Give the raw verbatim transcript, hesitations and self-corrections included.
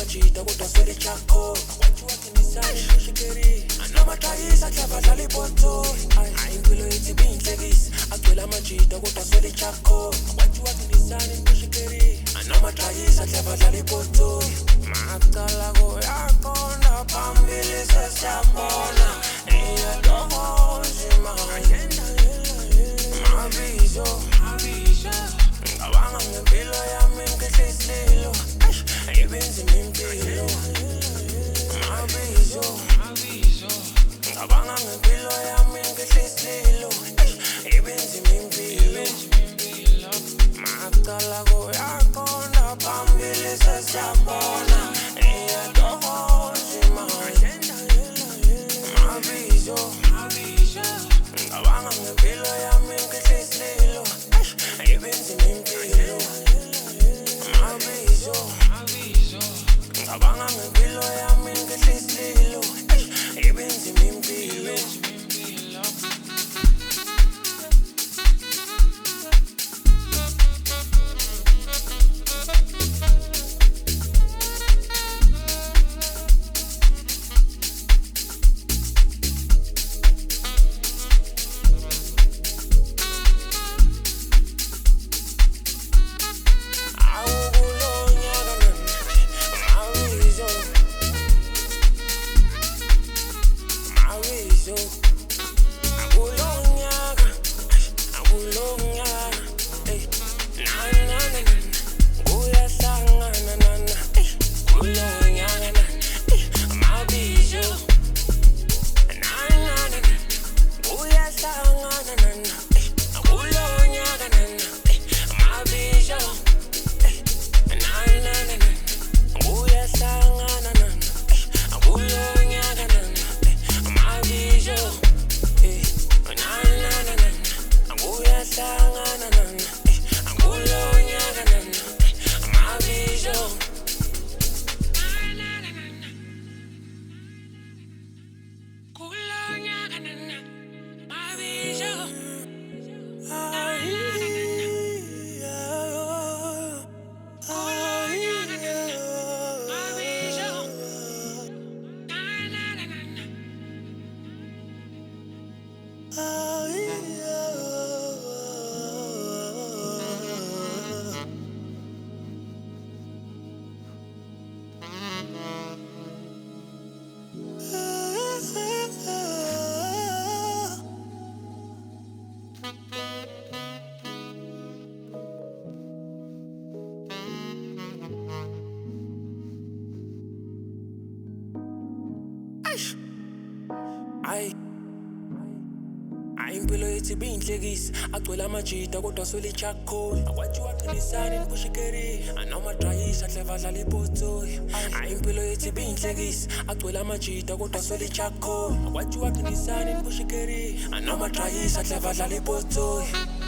majita kodwa swele chakho wathi waqinisana impushikeri anamatayisa clever dlala ipoto hayi impilo yethi binhlekisi agcwele amajita kodwa swele chakho wathi waqinisana impushikeri anamatayisa clever dlala ipoto macala go yakhona phambili sesiyabona iyadoko nzima mabizo mabizo ngabanga ngempilo yami ngehlizilo ibenzi impilo mabizo mabizo ngabanga ngempilo yami ngehlizilo ibenzi impilo macala go yakhona phambili sesiyabona iyadoko nzima mabizo mabizo ngabanga ngempilo yami ngehlizilo ibenzi impilo mabizo mabizo ngabanga ngempilo yami ngehlizilo ibenzi impilo Ay impilo yethi binhlekisi agcwele amajita kodwa swele chakho akwathi waqinisana impushikeri anamatayisa clever dlala ipoto hayi impilo yethi binhlekisi agcwele amajita kodwa swele chakho akwathi waqinisana impushikeri anamatayisa clever dlala ipoto